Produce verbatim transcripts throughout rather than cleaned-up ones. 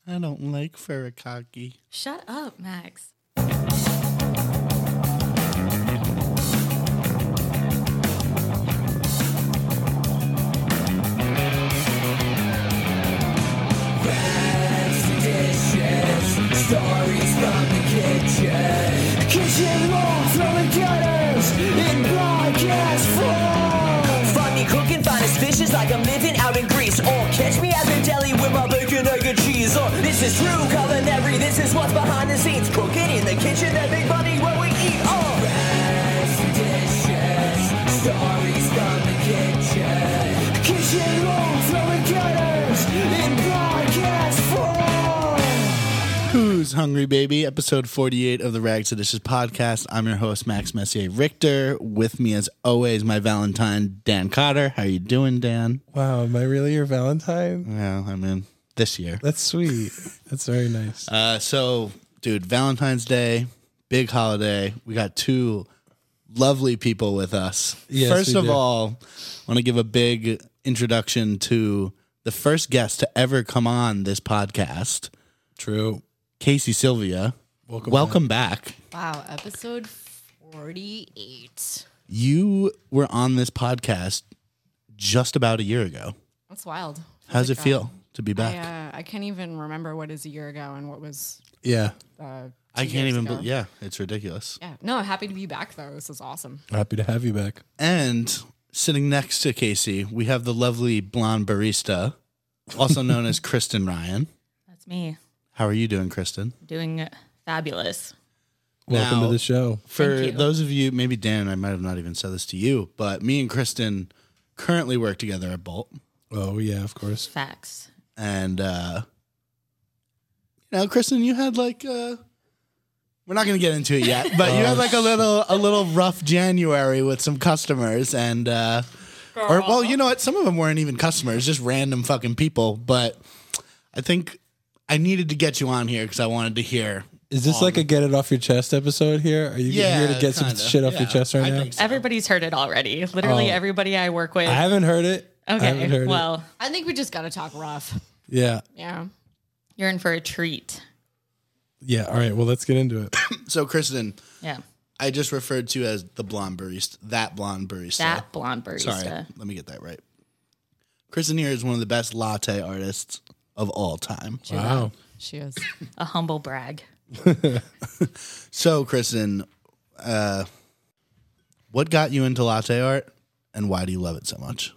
I don't like furikake. Shut up, Max. Stories from the kitchen. Kitchen roll from the gutters in broadcast form. Find me cooking finest dishes like I'm living out in Greece. Or catch me at the deli with my bacon, egg, and cheese. Or this is true culinary, this is what's behind the scenes. Cooking in the kitchen, that big money where we eat. Oh, rags to dishes. Stories from the kitchen. Kitchen roll from the gutters in broadcast form. Who's Hungry Baby? Episode forty-eight of the Rags to Dishes podcast. I'm your host, Max Messier Richter. With me, as always, my Valentine, Dan Cotter. How you doing, Dan? Wow, am I really your Valentine? Yeah, I mean, this year. That's sweet. That's very nice. Uh, so, dude, Valentine's Day, big holiday. We got two lovely people with us. Yes, First we of do. all, I want to give a big introduction to the first guest to ever come on this podcast, True. Casey Sylvia. Welcome Welcome back. Wow, episode forty-eight. You were on this podcast just about a year ago. That's wild. How's Oh it my feel God. to be back? I, uh, I can't even remember what is a year ago and what was. Yeah. Uh, I two can't years even. ago. Be- yeah, it's ridiculous. Yeah. No, happy to be back though. This is awesome. Happy to have you back. And sitting next to Casey, we have the lovely blonde barista, also known as Kristen Ryan. That's me. How are you doing, Kristen? Doing fabulous. Welcome Now, to the show. For Thank you. those of you, maybe Dan, I might have not even said this to you, but me and Kristen currently work together at Bolt. Oh, yeah, of course. Facts. And, uh, you know, Kristen, you had like, uh, we're not going to get into it yet, but you had like a little, a little rough January with some customers and, uh, or, well, you know what? Some of them weren't even customers, just random fucking people. But I think I needed to get you on here because I wanted to hear. Is this like a get it off your chest episode here? Are you Yeah, here to get some kinda. shit off your Yeah, chest right I now? think so. Everybody's heard it already. Literally Oh. everybody I work with. I haven't heard it. I okay. haven't heard it. Well, I think we just got to talk rough. Yeah. Yeah. you're in for a treat. Yeah. All right. Well, let's get into it. So, Kristen, Yeah. I just referred to as the blonde barista, that blonde barista. That blonde barista. Sorry, let me get that right. Kristen here is one of the best latte artists of all time. Wow. She is. A humble brag. So, Kristen, uh, what got you into latte art, and why do you love it so much?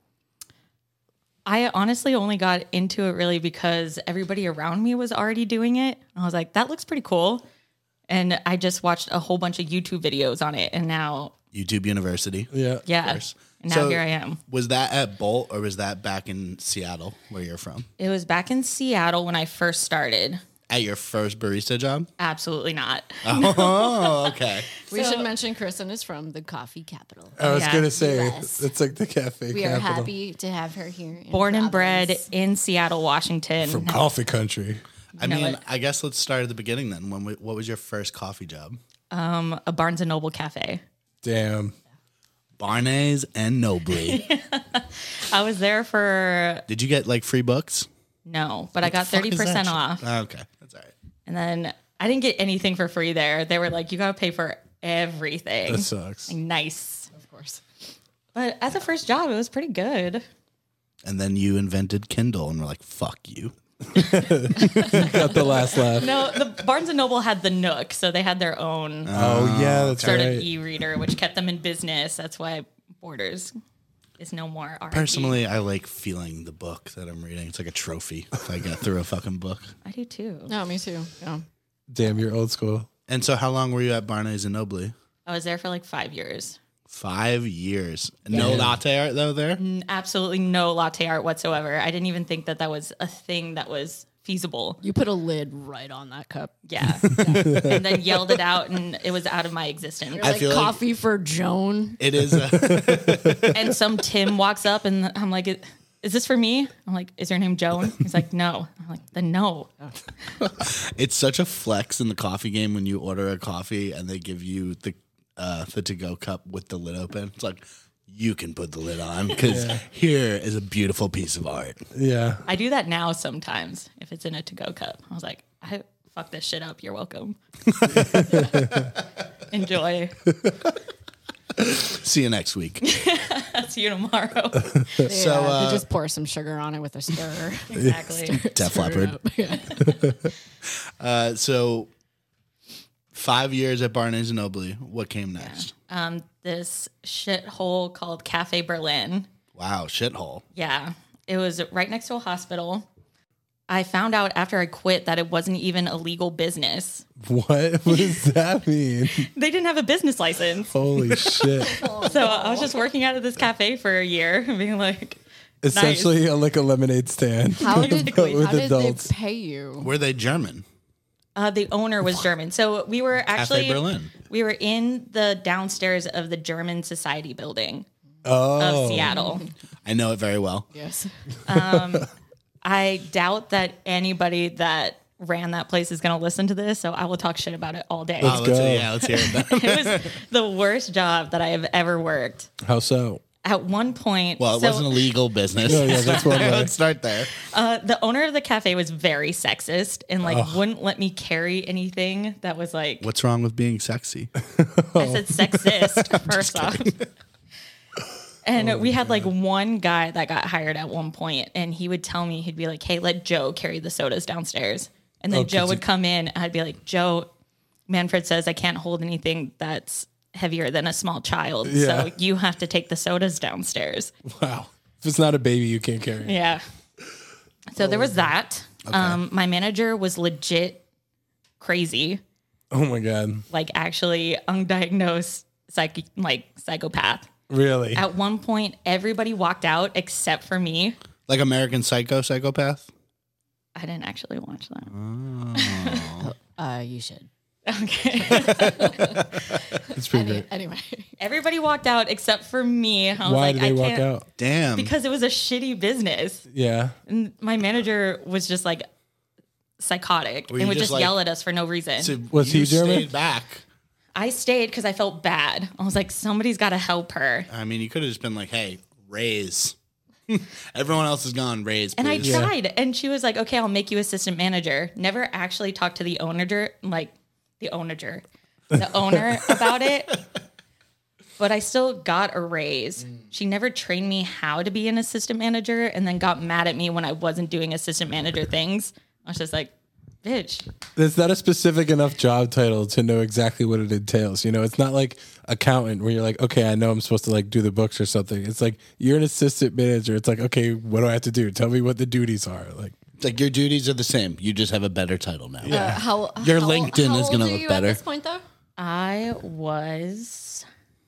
I honestly only got into it really because everybody around me was already doing it. I was like, that looks pretty cool. And I just watched a whole bunch of YouTube videos on it. And now, YouTube University. Yeah. yeah. course. And now So- here I am. Was that at Bolt or was that back in Seattle, where you're from? It was back in Seattle when I first started. At your first barista job? Absolutely not. Oh, okay. We So- should mention Kristen is from the coffee capital. I was Yeah. going to say, Yes. it's like the cafe We are capital. happy to have her here. in Born and bred Providence. in Seattle, Washington. From coffee country. I know mean, it. I guess let's start at the beginning then. When we, what was your first coffee job? um, a Barnes and Noble cafe. Damn. Barnes and Noble. I was there for Did you get like free books? no, but I got The fuck thirty is that percent shit? off. Oh, okay, that's all right. And then I didn't get anything for free there. They were like, you got to pay for everything. That sucks. Nice. Of course. But as a first job, it was pretty good. And then you invented Kindle, and we're like, "Fuck you." Got the last laugh. No, the Barnes and Noble had the Nook, so they had their own Oh, yeah. That's sort right. of e-reader, which kept them in business. That's why Borders is no more. R I P. Personally, I like feeling the book that I'm reading. It's like a trophy if I get through a fucking book. I do too. No, me too. Yeah. Damn, you're old school. And so, how long were you at Barnes and Noble? I was there for like five years. Five years. No Damn. latte art though. There. N- Absolutely no latte art whatsoever. I didn't even think that that was a thing that was feasible. You put a lid right on that cup. Yeah. And then yelled it out, and it was out of my existence. You're I like feel like- coffee for Joan. It is. A, And some Tim walks up, and I'm like, is this for me? I'm like, is your name Joan? He's like, no. I'm like, then no. it's such a flex in the coffee game when you order a coffee and they give you the uh, the to go cup with the lid open. It's like, you can put the lid on because here is a beautiful piece of art. Yeah. I do that now sometimes if it's in a to-go cup. I was like, I fuck this shit up. You're welcome. Enjoy. See you next week. See you tomorrow. They, So, uh, uh, they just pour some sugar on it with a stir. Exactly. Def Leppard. Uh, so five years at Barnes and Noble. What came next? Um, this shithole called Cafe Berlin. Wow, shithole. Yeah. It was right next to a hospital. I found out after I quit that it wasn't even a legal business. What? What does that mean? They didn't have a business license. Holy shit. So I was just working out of this cafe for a year and being like, Essentially a, like a lemonade stand. How did, Basically. with how did adults. they pay you? Were they German? uh, the owner was German. So we were actually, Cafe Berlin. we were in the downstairs of the German Society building Oh. of Seattle. I know it very well. Yes. I doubt that anybody that ran that place is going to listen to this, so I will talk shit about it all day. Oh, let's, go. yeah, let's hear it then. It was the worst job that I have ever worked. How so? At one point, Well, it so, wasn't a legal business. No, yeah, that's one way. Let's start there. uh, the owner of the cafe was very sexist and like wouldn't let me carry anything that was like What's wrong with being sexy? I said sexist first off. And we had like one guy that got hired at one point, and he would tell me, he'd be like, hey, let Joe carry the sodas downstairs. And then Oh, Joe 'cause would you- come in, and I'd be like, Joe, Manfred says I can't hold anything that's heavier than a small child. Yeah. So you have to take the sodas downstairs. Wow. If it's not a baby, you can't carry it. Yeah. So there was that. Um, my manager was legit crazy, Oh my God. like actually undiagnosed psych- like psychopath. Really? At one point, everybody walked out except for me. Like American Psycho psychopath? I didn't actually watch that. Uh, you should. Okay. It's pretty great. Anyway, Everybody walked out except for me. I was Why like, did they I walk can't, out? Damn. Because it was a shitty business. Yeah. And my manager was just like psychotic Were and you would just just like- yell at us for no reason. So Was you he German? stayed back. I stayed because I felt bad. I was like, somebody's got to help her. I mean, you could have just been like, hey, raise. Everyone else is gone. Raise, And I please. tried. And she was like, okay, I'll make you assistant manager. Never actually talked to the owner, like the owner, the owner about it. But I still got a raise. She never trained me how to be an assistant manager and then got mad at me when I wasn't doing assistant manager things. I was just like, bitch. It's not a specific enough job title to know exactly what it entails. You know, it's not like accountant where you're like, okay, I know I'm supposed to like do the books or something. It's like you're an assistant manager. It's like, okay, what do I have to do? Tell me what the duties are. Like, It's like your duties are the same. You just have a better title now. uh, how Your how- LinkedIn how is gonna old are look you better. At this point, though, I was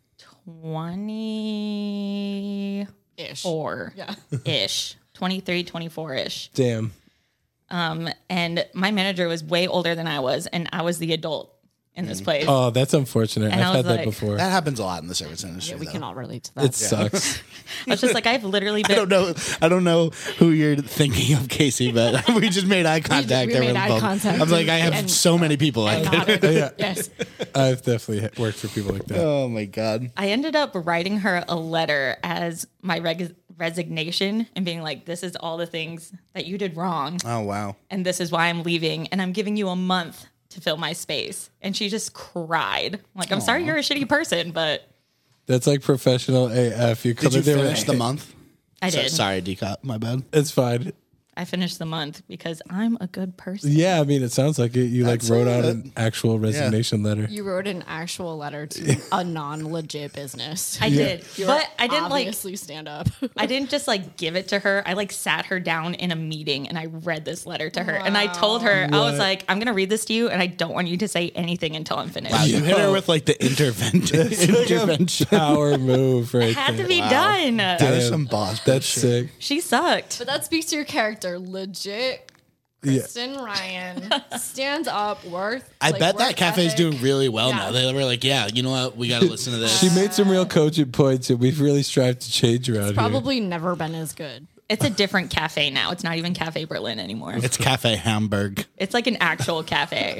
twenty-four ish. Yeah. ish, twenty-three, twenty-four ish. damn. And my manager was way older than I was, and I was the adult in this place. Oh, that's unfortunate. And I I've had was that like- before. That happens a lot in the service industry. We though. can all relate to that. It sucks. I was just like, I've literally I been. don't know. I don't know who you're thinking of, Casey, but we just made eye contact. we and made we're eye both- contact I'm like, I have and- so many people. I Got could. it. Yeah. Yes. I've definitely worked for people like that. Oh my god. I ended up writing her a letter as my reg- resignation and being like, this is all the things that you did wrong. Oh wow. And this is why I'm leaving. And I'm giving you a month to fill my space. And she just cried. Like, I'm sorry you're a shitty person, but That's like professional A F. You come Did you in there finish with- the month? I So- did. sorry, D-Cop. My bad. It's fine. I finished the month because I'm a good person. Yeah, I mean, it sounds like it. You like That's wrote out it. an actual resignation letter. You wrote an actual letter to a non-legit business. I did. You're But I didn't like obviously stand up. I didn't just like give it to her. I like sat her down in a meeting and I read this letter to her. And I told her, I was What? like, I'm going to read this to you and I don't want you to say anything until I'm finished. Wow, you hit her with like the intervention. intervention. Power move right It had there. to be done. That is Damn. some boss. That's shit. sick. She sucked. But that speaks to your character. Legit. Yeah. Kristen Ryan stands up, worth. I like, bet that work cafe's ethic. doing really well Yeah. now. They were like, yeah, you know what? We got to listen to this. She made some real coaching points, and we've really strived to change around here. Probably never been as good. It's a different cafe now. It's not even Cafe Berlin anymore. It's Cafe Hamburg. It's like an actual cafe.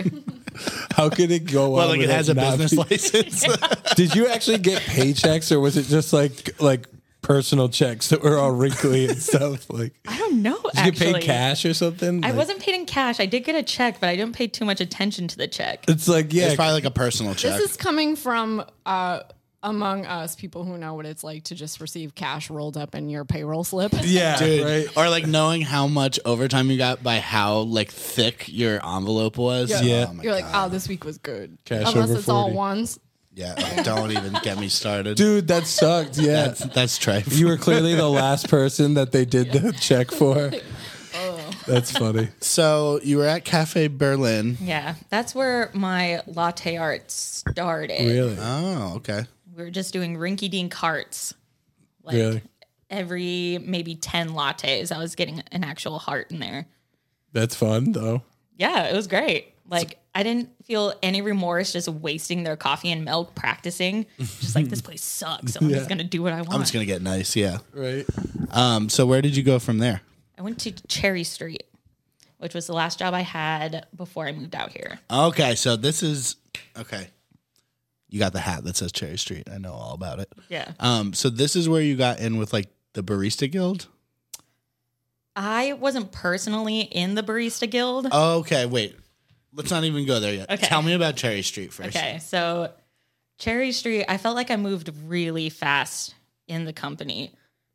How could it go Well, on? like it with has a not business be- license. Did you actually get paychecks, or was it just like like personal checks that were all wrinkly and stuff? Like, I don't know. did you actually, get paid cash or something? I Like, wasn't paid in cash. I did get a check, but I didn't pay too much attention to the check. It's like yeah, It's probably like a personal check. This is coming from uh, among us people who know what it's like to just receive cash rolled up in your payroll slip. yeah, Dude, right. or like knowing how much overtime you got by how like thick your envelope was. Yeah. Yeah. Oh my You're like, God. oh, this week was good. Cash Unless over it's all forty. ones. Yeah. oh, don't even get me started. Dude, that sucked. Yeah, that's that's tripe. you were clearly the last person that they did the check for. Oh. That's funny. So you were at Cafe Berlin. Yeah, that's where my latte art started. Really, Oh, okay. We were just doing rinky-dink hearts. Like really. every maybe ten lattes, I was getting an actual heart in there. That's fun though. Yeah, it was great. Like I didn't feel any remorse just wasting their coffee and milk practicing. Just like this place sucks, so I'm Yeah. just gonna do what I want. I'm just gonna get nice. Yeah. Right. Um. So where did you go from there? I went to Cherry Street, which was the last job I had before I moved out here. Okay. So this is okay. You got the hat that says Cherry Street. I know all about it. Yeah. Um. So this is where you got in with like the Barista Guild. I wasn't personally in the Barista Guild. Okay. Wait. Let's not even go there yet. Okay. Tell me about Cherry Street first. Okay, so Cherry Street, I felt like I moved really fast in the company.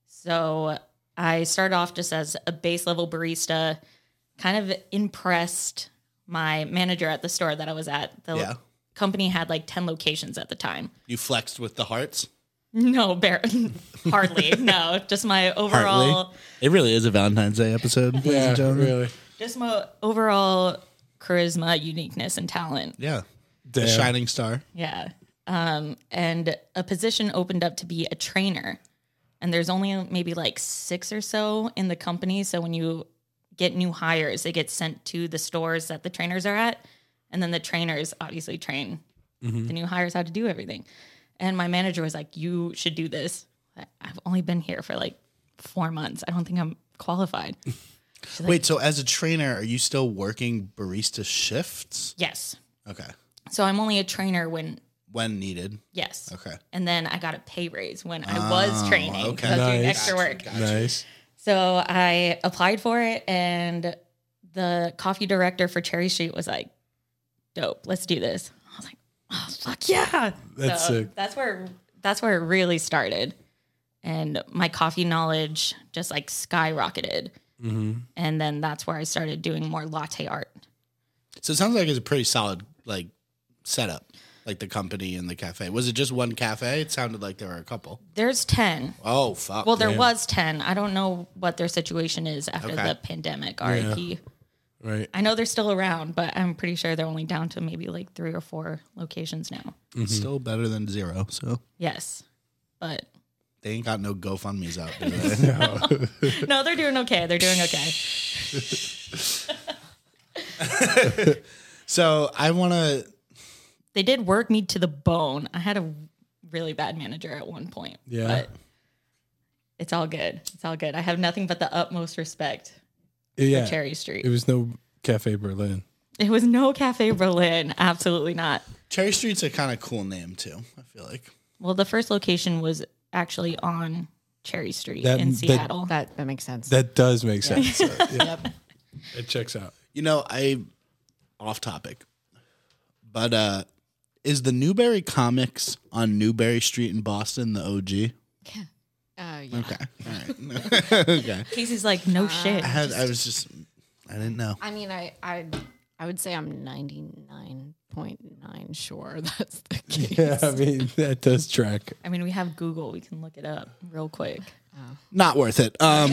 So I started off just as a base level barista, kind of impressed my manager at the store that I was at. The Yeah. company had like ten locations at the time. You flexed with the hearts. No, bar- hardly. No, just my overall, Partly. It really is a Valentine's Day episode. ladies Yeah, and gentlemen. really. just my overall charisma, uniqueness, and talent. Yeah. The Damn. shining star. Yeah. Um, and a position opened up to be a trainer. And there's only maybe like six or so in the company. So when you get new hires, they get sent to the stores that the trainers are at. And then the trainers obviously train the new hires how to do everything. And my manager was like, you should do this. I- I've only been here for like four months. I don't think I'm qualified. She's like, Wait, so as a trainer, are you still working barista shifts? yes. Okay. So I'm only a trainer when, When needed. yes. Okay. And then I got a pay raise when I was training. okay. I was doing Nice. extra work. Nice. So I applied for it, and the coffee director for Cherry Street was like, dope, let's do this. I was like, oh, fuck yeah. That's so sick. That's where, that's where it really started. And my coffee knowledge just like skyrocketed. Mm-hmm. And then that's where I started doing more latte art. So it sounds like it's a pretty solid like setup, like the company and the cafe. Was it just one cafe? It sounded like there were a couple. There's ten. Oh fuck. Well, there Damn. was ten. I don't know what their situation is after Okay. the pandemic, R I P. Right. I know they're still around, but I'm pretty sure they're only down to maybe like three or four locations now. It's still better than zero. So Yes. But they ain't got no GoFundMe's out, do they? no, they're doing okay. They're doing okay. So I want to. They did work me to the bone. I had a really bad manager at one point. Yeah. But it's all good. It's all good. I have nothing but the utmost respect Yeah. for Cherry Street. It was no Cafe Berlin. It was no Cafe Berlin. Absolutely not. Cherry Street's a kind of cool name too. I feel like. Well, the first location was actually on Cherry Street That- in that- Seattle. That that makes sense. That does make sense. Yeah. It checks out. You know, I off topic, but uh, is the Newberry Comics on Newberry Street in Boston the O G? Uh, yeah. Okay, all right, okay. Casey's like, no shit. I had, I was just, I didn't know. I mean, I I I would say I'm ninety-nine point nine sure that's the case. Yeah, I mean that does track. I mean, we have Google. We can look it up real quick. Not worth it. Um,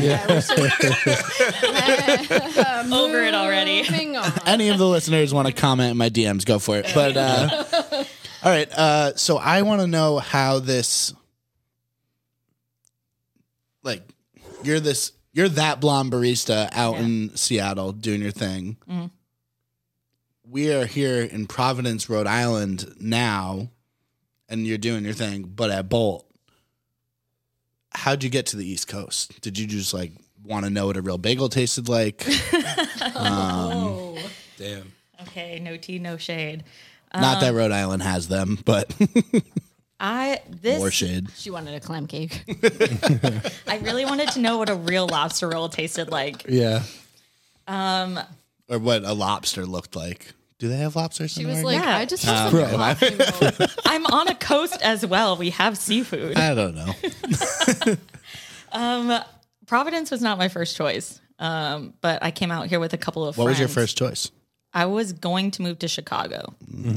Over it already. Moving on. Any of the listeners want to comment in my D Ms? Go for it. But uh, all right. Uh, so I want to know how this, like, you're this, you're that blonde barista out Yeah. in Seattle doing your thing. Mhm. We are here in Providence, Rhode Island now, and you're doing your thing, but at Bolt. How'd you get to the East Coast? Did you just like want to know what a real bagel tasted like? um, Damn. Okay, no tea, no shade. Not Um, that Rhode Island has them, but I this more shade. She wanted a clam cake. I really wanted to know what a real lobster roll tasted like. Yeah. Or what a lobster looked like. Do they have lobsters? She in was Oregon? like, Yeah. I just want some Bro. coffee milk. I'm on a coast as well. We have seafood. I don't know. Providence was not my first choice, um, but I came out here with a couple of What was your friends. first choice? I was going to move to Chicago.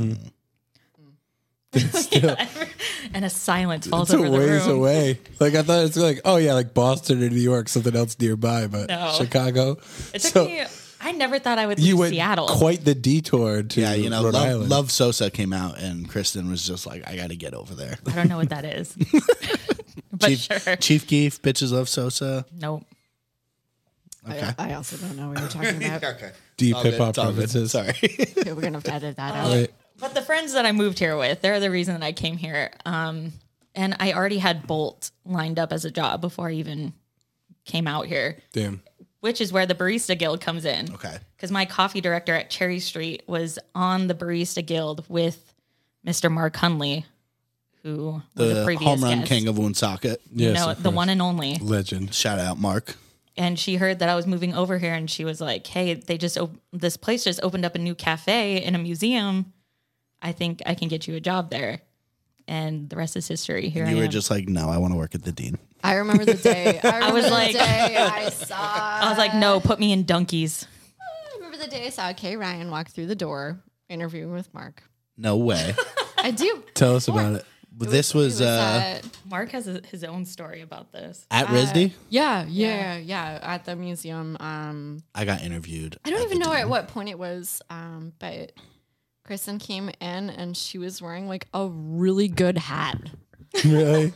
Still, And a silence falls it's a over the ways room. away. Like I thought it's like, oh yeah, like Boston or New York, something else nearby, but No. Chicago. It took So me. I never thought I would you leave went Seattle. quite the detour to Yeah, you know, Rhode Love, Island. Love Sosa came out, and Kristen was just like, I got to get over there. I don't know what that is. but Chief, sure. Chief Keef, bitches love Sosa. Nope. Okay. I, I also don't know what you're talking about. Okay. Deep All hip good, hop it's all good. references. Sorry. Okay, we're gonna have to edit that out. Right. But the friends that I moved here with, they're the reason that I came here. Um, and I already had Bolt lined up as a job before I even came out here, Damn. which is where the Barista Guild comes in. Okay. Because my coffee director at Cherry Street was on the Barista Guild with Mister Mark Hunley, who was a The previous home run guest. king of Woonsocket. You Yes, know, of the course. one and only. Legend. Shout out, Mark. And she heard that I was moving over here, and she was like, "Hey, they just op- this place just opened up a new cafe in a museum. I think I can get you a job there." And the rest is history. Here You I were am. just like, no, I want to work at the Dean. I remember the day. I, remember was the like- day I saw. I was like, "No, put me in donkeys." I remember the day I saw Kay Ryan walk through the door interviewing with Mark. No way. I do. Tell us about it. But this was, It uh, at, Mark has a, his own story about this. at RISD. yeah, yeah, yeah, at the museum. Um, I got interviewed. I don't at even the know Dean. at what point it was, um, but Kristen came in and she was wearing like a really good hat. Really?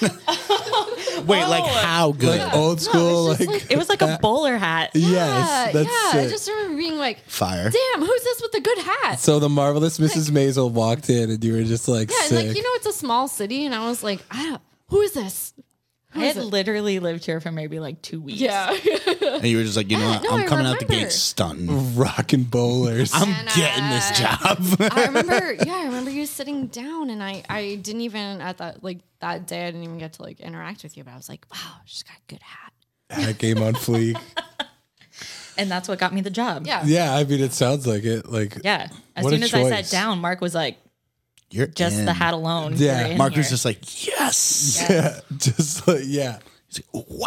Wait, like how good? Like old school, it's just like, like- It was like a bowler hat. Yeah, yes, that's yeah. I sick. just remember being like, Fire. "Damn, who's this with the good hat?" So the marvelous Missus Maisel walked in, and you were just like, Yeah, and sick. like you know, it's a small city, and I was like, "I don't. Who is this?" I had literally lived here for maybe like two weeks. Yeah, And you were just like, you know what? no, I'm I coming out the remember. gate stunting. Rocking bowlers. I'm And, getting uh, this job. I remember. Yeah, I remember you sitting down, and I, I didn't even at that like that day, I didn't even get to like interact with you, but I was like, "Wow, she's got a good hat." That game on fleek. And that's what got me the job. Yeah, Yeah, I mean, it sounds like it. Like, Yeah. As What a soon as I sat choice. down, Mark was like, You're just in. the hat alone. Yeah, you're in Mark here. was just like, yes. yeah, just like, yeah. He's like, wow.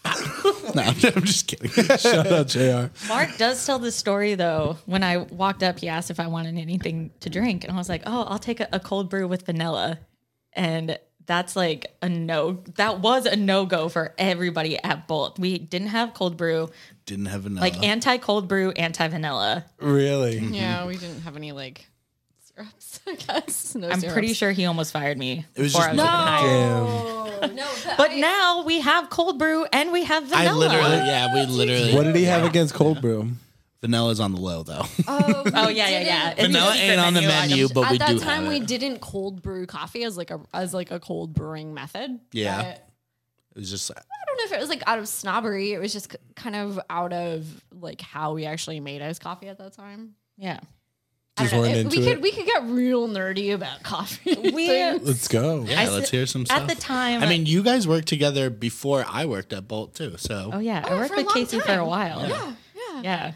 No, I'm just kidding. Shout out J R. Mark does tell the story though. When I walked up, he asked if I wanted anything to drink, and I was like, "Oh, I'll take a, a cold brew with vanilla." And that's like a no. That was a no go for everybody at Bolt. We didn't have cold brew, Didn't have enough. like anti cold brew, anti vanilla. Really? yeah. We didn't have any like syrups. I guess no I'm syrups. pretty sure he almost fired me It was before just- I was even hired. Damn. no, But now we have cold brew and we have vanilla. I literally, yeah, we literally. What did he have against cold brew? Vanilla's on the low though. Oh, Oh yeah, yeah, yeah. It's a Vanilla secret ain't on the menu, item. but At we that do time, have we it. didn't cold brew coffee as like a as like a cold brewing method. Yeah. But It was just I don't know if it was like out of snobbery. It was just k- kind of out of like how we actually made iced coffee at that time. Yeah. I Just don't know. weren't It- into we it? could we could get real nerdy about coffee. We things. Let's go. yeah. I let's said- hear some stuff. at the time. I mean, you guys worked together before I worked at Bolt too. So oh yeah, I Oh, worked for a with long Casey for a time. while. yeah, yeah. Yeah.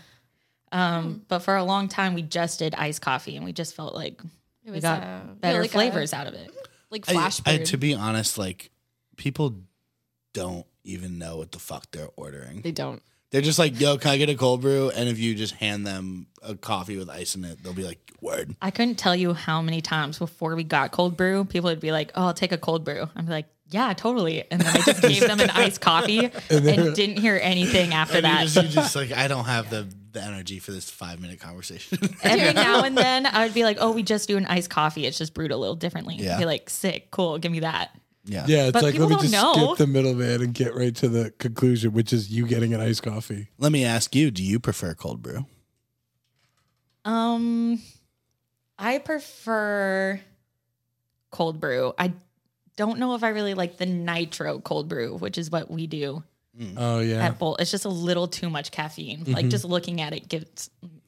Um, but for a long time, we just did iced coffee, and we just felt like It we was got uh, better yeah, like flavors a, out of it. like I, flash I, brewed. to be honest, like people don't even know what the fuck they're ordering. They don't. They're just like, yo, can I get a cold brew? And if you just hand them a coffee with ice in it, they'll be like, word. I couldn't tell you how many times before we got cold brew, people would be like, "Oh, I'll take a cold brew." I'd be like, "Yeah, totally." And then I just gave them an iced coffee and didn't hear anything after And that. you just, you just like, I don't have the, the energy for this five minute conversation. Every now and then, I would be like, "Oh, we just do an iced coffee. It's just brewed a little differently." Yeah. Be like, "Sick, cool, give me that." yeah. Yeah, it's But like, let people me don't just know. skip the middleman and get right to the conclusion, which is you getting an iced coffee. Let me ask you, do you prefer cold brew? Um, I prefer cold brew. I don't know if I really like the nitro cold brew, which is what we do Oh, yeah. at Bolt. It's just a little too much caffeine. Like just looking at it gets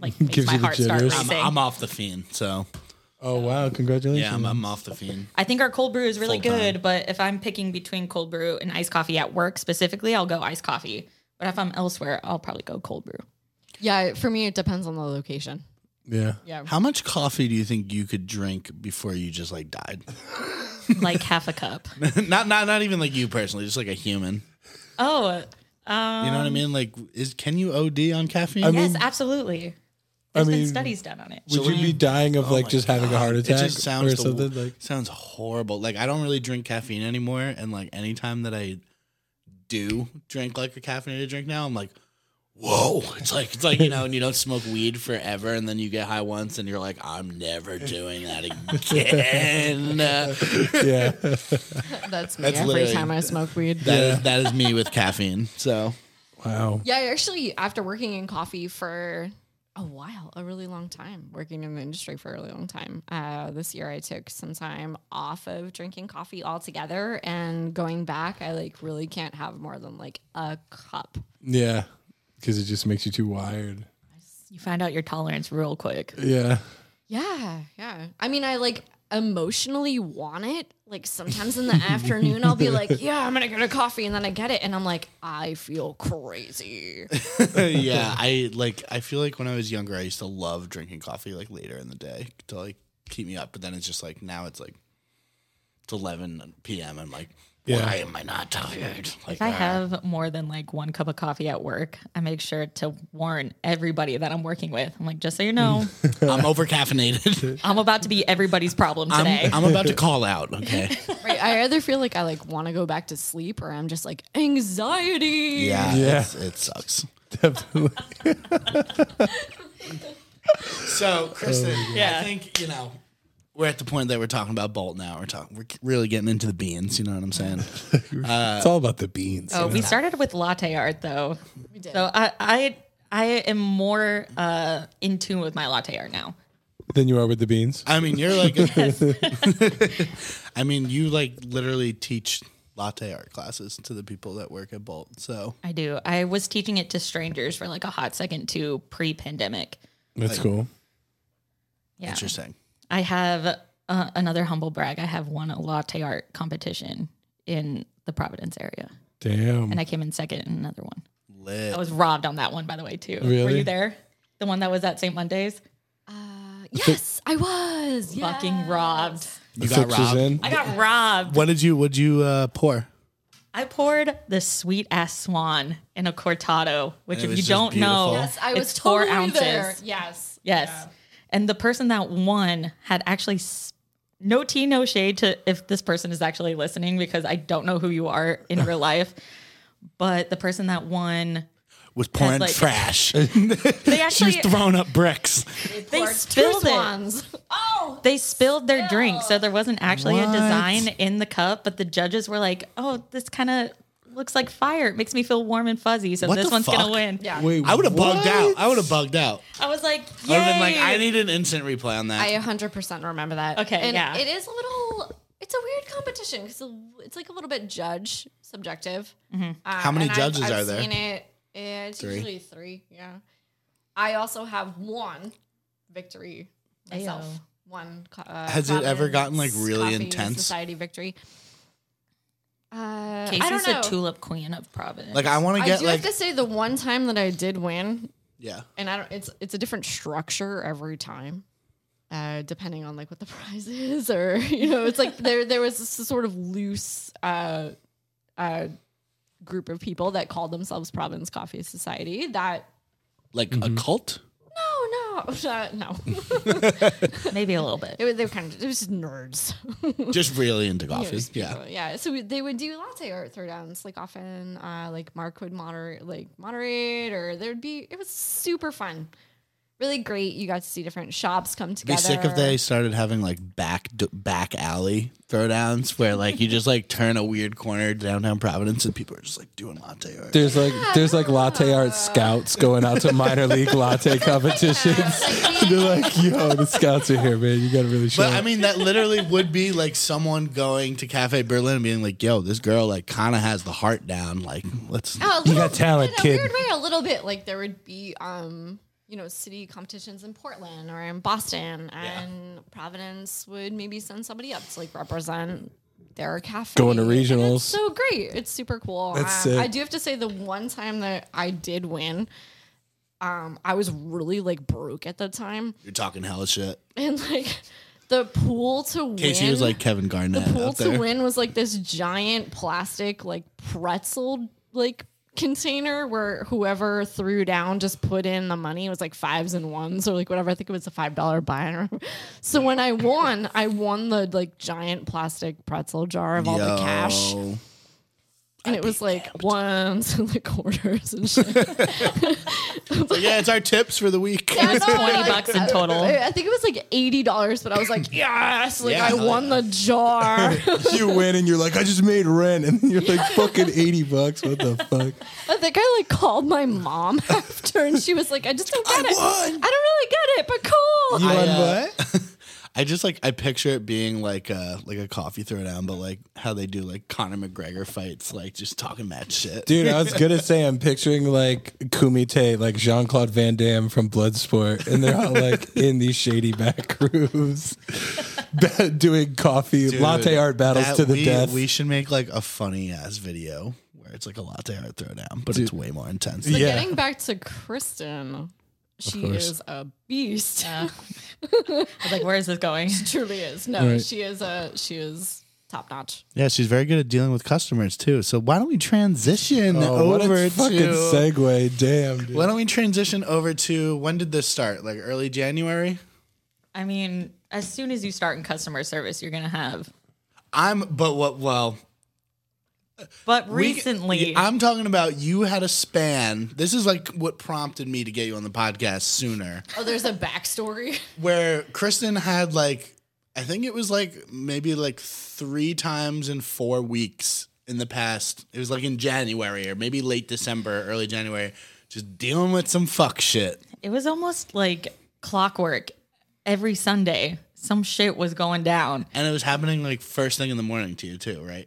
like makes Gives my you the heart start jitters. racing. I'm, I'm off the fiend, so Oh wow! Congratulations. yeah, I'm, I'm off the fiend. I think our cold brew is really Full time. good, but if I'm picking between cold brew and iced coffee at work specifically, I'll go iced coffee. But if I'm elsewhere, I'll probably go cold brew. Yeah, for me, it depends on the location. Yeah. Yeah. How much coffee do you think you could drink before you just like died? Like half a cup. not not not even like you personally, just like a human. Oh, um, You know what I mean? Like, is can you O D on caffeine? I yes, mean- absolutely. I There's mean, been studies done on it. Would you be dying of like Oh my just having a heart God. attack It just sounds or the- something like? sounds horrible. Like I don't really drink caffeine anymore, and like anytime that I do drink like a caffeinated drink now, I'm like, whoa! It's like it's like you know, and you don't smoke weed forever, and then you get high once, and you're like, I'm never doing that again. Uh, Yeah. That's me That's every literally- time I smoke weed. that is that is me with caffeine. So Wow. Yeah, I actually, after working in coffee for a while, a really long time, working in the industry for a really long time, uh, this year I took some time off of drinking coffee altogether, and going back, I like really can't have more than like a cup. Yeah. Because it just makes you too wired. You find out your tolerance real quick. Yeah. Yeah, yeah. I mean, I like emotionally want it. Like sometimes in the afternoon, I'll be like, yeah, I'm going to get a coffee. And then I get it. And I'm like, I feel crazy. yeah, I like. I feel like when I was younger, I used to love drinking coffee like later in the day to like keep me up. But then it's just like now it's like it's eleven p.m. I'm like, Yeah. why am I not tired? Like, If I ah. have more than like one cup of coffee at work, I make sure to warn everybody that I'm working with. I'm like, just so you know, I'm over caffeinated. I'm about to be everybody's problem today. I'm, I'm about to call out. Okay. Right. I either feel like I like want to go back to sleep, or I'm just like anxiety. Yeah. Yeah. it's- it sucks. Definitely. So, Kristen, Yeah. I think you know we're at the point that we're talking about Bolt now. We're talking. We're really getting into the beans. You know what I'm saying? It's all about the beans. oh, you we know? started with latte art though. We did. So I I I am more uh, in tune with my latte art now. Than you are with the beans. I mean, you're like. I mean, you like literally teach latte art classes to the people that work at Bolt. So I do. I was teaching it to strangers for like a hot second too, pre-pandemic. That's cool. Yeah. interesting. I have uh, another humble brag. I have won a latte art competition in the Providence area, Damn. and I came in second in another one. Lit. I was robbed on that one, by the way, too. Were Really? you there? The one that was at Saint Monday's? Yes, I was. Yes. Fucking robbed. You The got fixers robbed. in. I got robbed. What did you? Would you uh, pour? I poured the sweet ass swan in a cortado, which And it if was you just don't know, beautiful? Yes, I was it's four totally ounces. there. Yes. Yes. And the person that won had actually s- no tea, no shade to if this person is actually listening, because I don't know who you are in real life. But the person that won, Was pouring like- trash. they She actually was throwing up bricks. they Poured two spilled it. swans. Oh, They spilled their drink, so there wasn't actually What? a design in the cup. But the judges were like, "Oh, this kind of looks like fire. It makes me feel warm and fuzzy. So What this the one's fuck? gonna win." yeah. Wait, I would have bugged what? out. I would have bugged out. I was like, I would have been like, "Yay!" I need an instant replay on that. I one hundred percent remember that. Okay, and yeah. it is a little. It's a weird competition because it's like a little bit judge subjective. Mm-hmm. Uh, How many and I've- judges I've are there? Seen it. It's Three. usually three. Yeah. I also have one victory myself. Ayo. One. co- Uh, Has it ever Providence gotten, like, really Coffee intense? Society victory. Uh, I Casey's don't the know. tulip queen of Providence. like I want to I get do like have to say the one time that I did win, yeah. and I don't. It's it's a different structure every time, uh, depending on like what the prize is, or you know, it's like there there was this sort of loose uh, uh, group of people that called themselves Providence Coffee Society. That Like a cult. no no uh, no, Maybe a little bit. it was, they were kind of it was just nerds. Just really into You know, coffee. just Yeah. people- yeah. So we, they would do latte art throwdowns, like often, uh, like Mark would moderate, like moderate, or there'd be. It was super fun, really great. You got to see different shops come Be together. sick if they started having like back d- back alley throwdowns where like you just like turn a weird corner downtown Providence and people are just like doing latte art. There's like there's like latte art scouts going out to minor league latte competitions. They're like, yo, the scouts are here, man. You gotta really show. But I up." mean, that literally would be like someone going to Cafe Berlin and being like, "Yo, this girl like kind of has the heart down. Like, let's." Oh, a You little- got talent, in a kid. weird way, a little bit like there would be um you know, city competitions in Portland or in Boston, and Providence would maybe send somebody up to like represent their cafe. Going to And regionals. it's so great. It's super cool. That's Um, sick. I do have to say the one time that I did win, um, I was really like broke at the time. You're talking hella shit. And like the pool to win. Casey was like Kevin Garnett The pool out to there. win was like this giant plastic like pretzel like container where whoever threw down just put in the money. It was like fives and ones or like whatever. I think it was a five dollar buy. So when I won, I won the like giant plastic pretzel jar of all the cash. Yo. And it was like ones and like quarters and shit. So yeah, it's our tips for the week. Yeah, no, twenty like, bucks in total. I, I think it was like eighty dollars, but I was like, yes, like Yeah, I hell won yeah. the jar. You win and you're like, I just made rent, and you're like, fucking eighty bucks. What the fuck? I think I like called my mom after, and she was like, "I just don't get I it. won. I don't really get it, but cool." You I, won uh, what? I just like I picture it being like a like a coffee throwdown, but like how they do like Conor McGregor fights, like just talking mad shit. Dude, I was gonna say I'm picturing like Kumite, like Jean-Claude Van Damme from Bloodsport, and they're all like in these shady back rooms ba- doing coffee Dude, latte art battles that to the we, death. We should make like a funny ass video where it's like a latte art throwdown, but it's way more intense. But Yeah. getting back to Kristen, she course. is a beast. I was like, where is this going? Truly is. No, Right. she is a she is top notch. Yeah, she's very good at dealing with customers too. So why don't we transition oh, what over a fucking to segue. Damn, dude. why don't we transition over to when did this start? Like early January? I mean, as soon as you start in customer service, you're gonna have. I'm but what well But we- recently, I'm talking about you had a span. This is like what prompted me to get you on the podcast sooner. Oh, there's a backstory. Where Kristen had like I think it was like maybe like three times in four weeks in the past. It was like in January or maybe late December, early January, just dealing with some fuck shit. it was almost like clockwork. Every Sunday, some shit was going down. And it was happening like first thing in the morning to you too, right?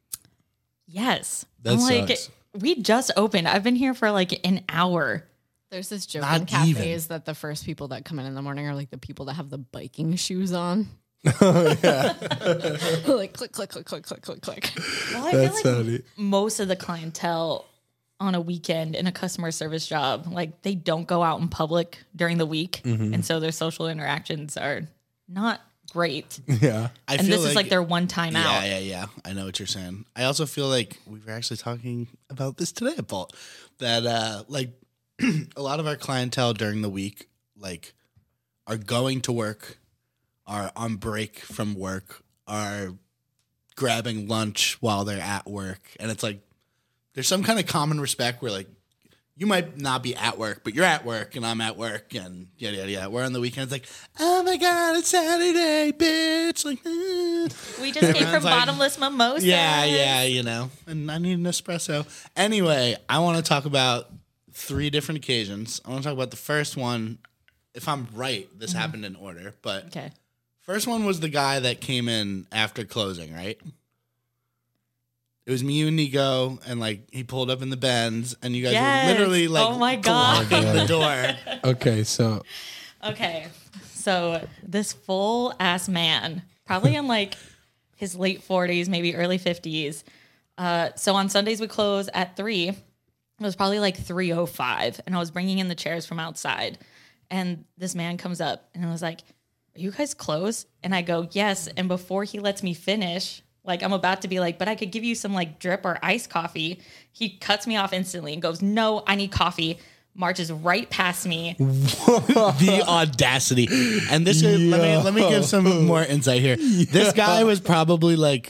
Yes, That I'm like, sucks. we just opened. I've been here for like an hour. There's this joke Not in cafes even. that the first people that come in in the morning are like the people that have the biking shoes on. Oh, yeah. Like click, click, click, click, click, click, click. Well, I That's feel like funny. most of the clientele on a weekend in a customer service job, like they don't go out in public during the week, Mm-hmm. and so their social interactions are not great. Yeah. I And this is like their one time yeah, out. yeah, yeah. I know what you're saying. I also feel like we were actually talking about this today, Paul. That uh, like a lot of our clientele during the week, like, are going to work, are on break from work, are grabbing lunch while they're at work, and it's like there's some kind of common respect where like you might not be at work, but you're at work and I'm at work and yada yada yada. We're on the weekends like, oh my god, it's Saturday, bitch. Like, eh. We just came Everyone's from like, bottomless mimosas. Yeah, yeah, you know, and I need an espresso. Anyway, I want to talk about three different occasions. I want to talk about the first one. If I'm right, this happened in order, but Okay. first one was the guy that came in after closing, right? It was me, you, and Nico, and like he pulled up in the Benz, and you guys Yes. were literally like, Oh my God. blocking the door. Okay, so Okay. So this full ass man, probably in like his late forties, maybe early fifties. Uh, so on Sundays we close at three. It was probably like three oh five, and I was bringing in the chairs from outside. And this man comes up and I was like, are you guys closed? And I go, yes. And before he lets me finish, like I'm about to be like, but I could give you some like drip or iced coffee. He cuts me off instantly and goes, no, I need coffee. Marches right past me. The audacity. And this is let me let me give some more insight here. This guy was probably like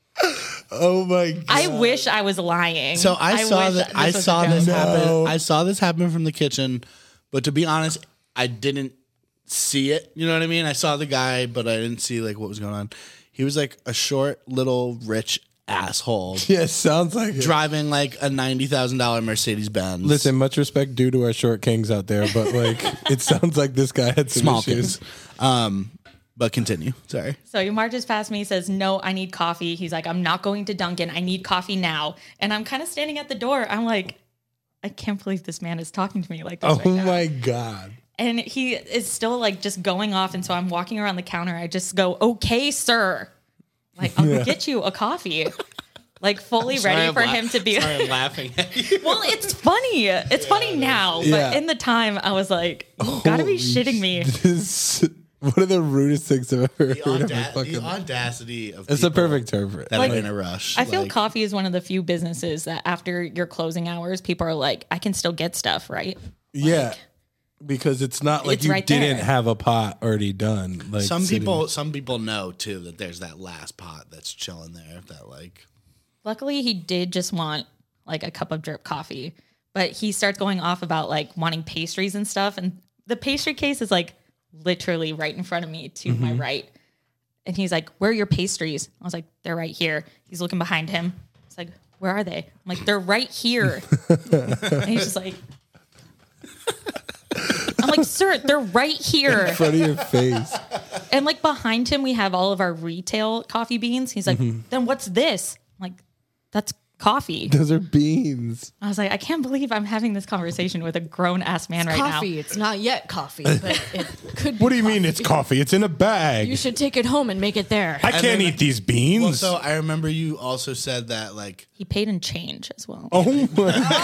oh my god. I wish I was lying. so I, saw wish that I was a saw joke. this No. happen. I saw this happen from the kitchen, but to be honest, I didn't see it. You know what I mean? I saw the guy, but I didn't see like what was going on. He was like a short, little, rich asshole Yeah, sounds like it. driving like a ninety thousand dollar Mercedes Benz. Listen, much respect due to our short kings out there, but like it sounds like this guy had some small issues. kids. Um, but continue. Sorry. So he marches past me, says, no, I need coffee. He's like, I'm not going to Dunkin'. I need coffee now. And I'm kind of standing at the door. I'm like, I can't believe this man is talking to me like this Oh right now. my god. And he is still like just going off. And so I'm walking around the counter. I just go, okay, sir. Like, I'll Yeah. go get you a coffee. Like, fully Sorry, ready I'm for la- him to be. Sorry, I'm laughing at you. Well, it's funny. It's funny now. Yeah. But in the time, I was like, you gotta be Holy shitting me. This, one of the rudest things I've ever The, heard of my auda- fucking the audacity of It's a people perfect term for it. that Like, are in a rush. I feel like, coffee is one of the few businesses that after your closing hours, people are like, I can still get stuff, right? Yeah. Because it's not like It's you right didn't there. have a pot already done. Like some sitting- people, some people know too that there's that last pot that's chilling there. That like, Luckily, he did just want like a cup of drip coffee, but he starts going off about like wanting pastries and stuff. And the pastry case is like literally right in front of me to my right. And he's like, where are your pastries? I was like, they're right here. He's looking behind him. It's like, where are they? I'm like, they're right here. And he's just like, I'm like, sir, they're right here. in front of your face. And like behind him, we have all of our retail coffee beans. He's like, then what's this? I'm like, that's coffee. Those are beans. I was like, I can't believe I'm having this conversation with a grown ass man right Coffee. It's not yet coffee, but it could be. What do you mean coffee. it's coffee? It's in a bag. You should take it home and make it there. I can't then- eat these beans. well, so I remember you also said that like, now. He paid in change as well. oh my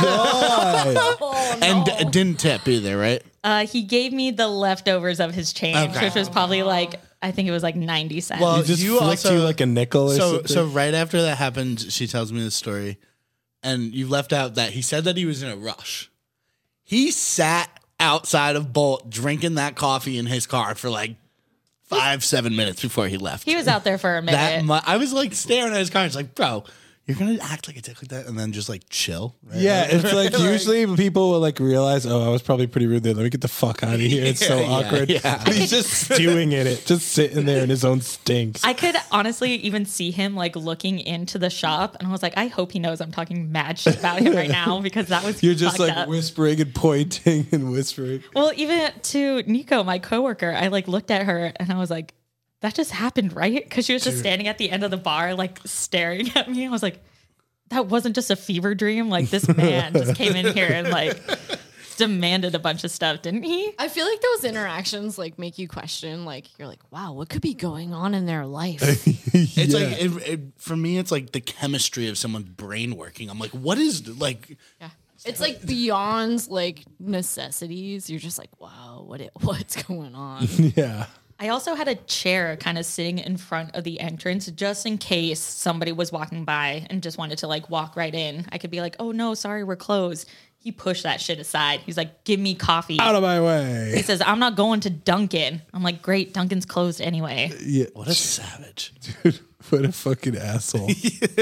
god. and d- didn't tip either, right? Uh, he gave me the leftovers of his change, Okay. which was probably like, I think it was like ninety cents. Well, He just you flicked also- you like a nickel or So, something. so right after that happened, she tells me this story, and you left out that he said that he was in a rush. He sat outside of Bolt drinking that coffee in his car for like five, seven minutes before he left. he was out there for a minute. that mu- I was like staring at his car. It's like, bro, you're gonna act like a dick like that, and then just like chill. Right? Yeah, it's like usually people will like realize, oh, I was probably pretty rude there. Let me get the fuck out of here. It's so Yeah, yeah, awkward. yeah. But he's just stewing in it, just sitting there in his own stinks. I could honestly even see him like looking into the shop, and I was like, I hope he knows I'm talking mad shit about him right now because that was You're just fucked like up. whispering and pointing and whispering. Well, even to Nico, my coworker, I like looked at her and I was like, that just happened, right? Because she was just standing at the end of the bar, like staring at me. I was like, that wasn't just a fever dream. Like this man just came in here and like demanded a bunch of stuff, didn't he? I feel like those interactions like make you question. Like you're like, wow, what could be going on in their life? It's Yeah. like it, it, for me, it's like the chemistry of someone's brain working. I'm like, what is like? Yeah. It's like beyond like necessities. You're just like, wow, what it, what's going on? Yeah. I also had a chair kind of sitting in front of the entrance just in case somebody was walking by and just wanted to like walk right in. I could be like, oh no, sorry, we're closed. He pushed that shit aside. He's like, give me coffee. Out of my He way. says, I'm not going to Dunkin'. I'm like, great, Dunkin's closed anyway. Yeah. What a savage! Dude, what a fucking asshole.